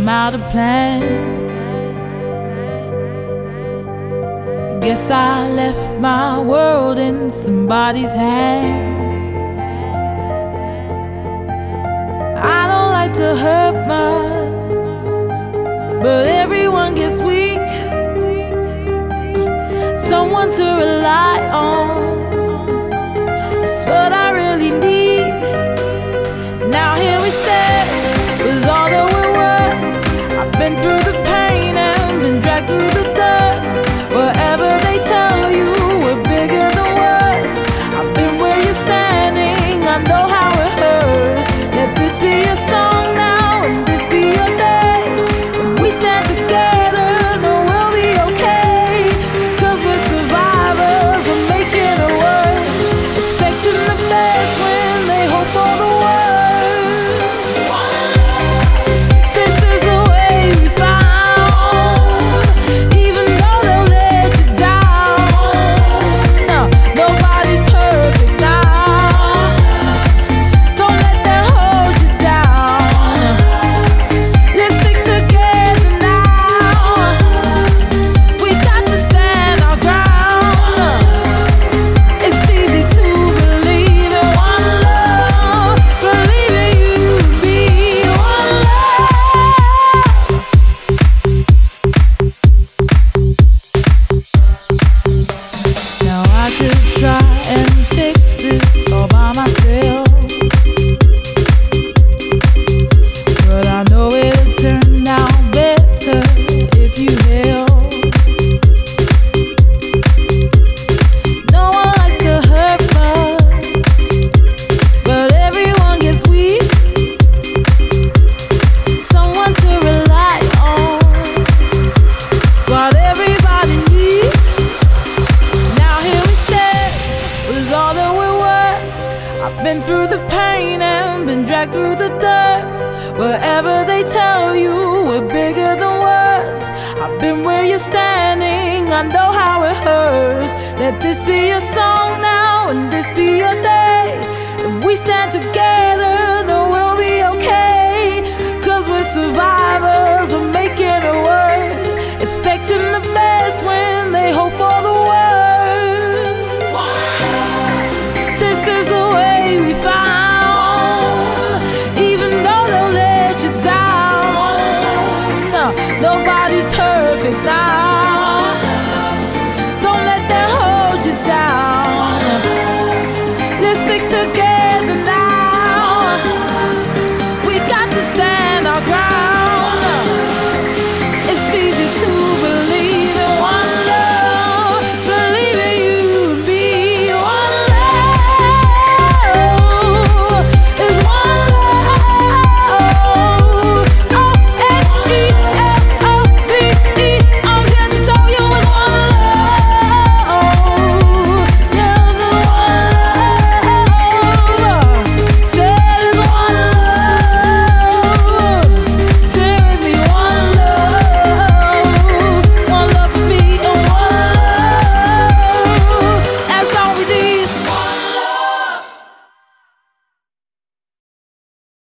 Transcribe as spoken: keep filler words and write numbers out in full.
I'm out of plan. Guess I left my world in somebody's hands. I don't like to hurt much, but everyone gets weak. Someone to rely on, that's what I really need. Now here we stand with all that we're worth. I've been through the pain and been dragged through the dirt. Whatever they tell you, we're bigger than words. I've been where you're standing, I know how it hurts. Let this be a song now and this be your day. If we stand together, then we'll be okay. Cause we're survivors, we're making it work. Expecting the best when they hope for the worst. I've been through the pain and been dragged through the dirt. Wherever they tell you, we're bigger than words. I've been where you're standing, I know how it hurts. Let this be your song now and this be your day. If we stand together,